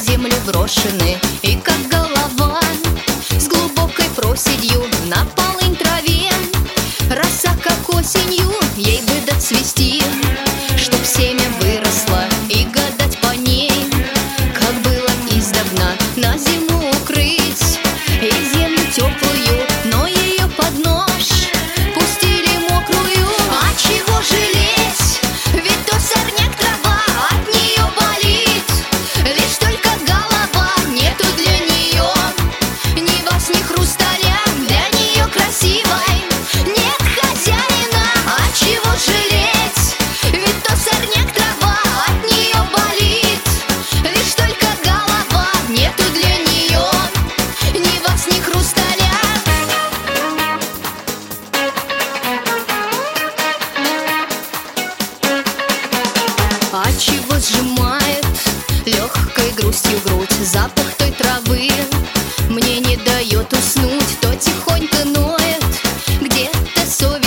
землю брошены. И как голова с глубокой проседью на полынь траве, роса, как осенью, ей бы доцвести, чтоб семя выросло и гадать по ней, как было издавна на зиму укрыть и землю теплую, но ее под нож пустили мокрую. А чего жалеть? Ведь то сорняк трава, от нее болит. Лишь только голова, нету для нее ни вас, ни хрусталя, для нее красивой нет хозяина. А чего жалеть? Ведь то сорняк трава, от нее болит. Лишь только голова, нету для нее ни вас, ни хрусталя. А чего сжимает легкой грустью грудь запах той травы? Мне не дает уснуть, то тихонько ноет где-то совесть.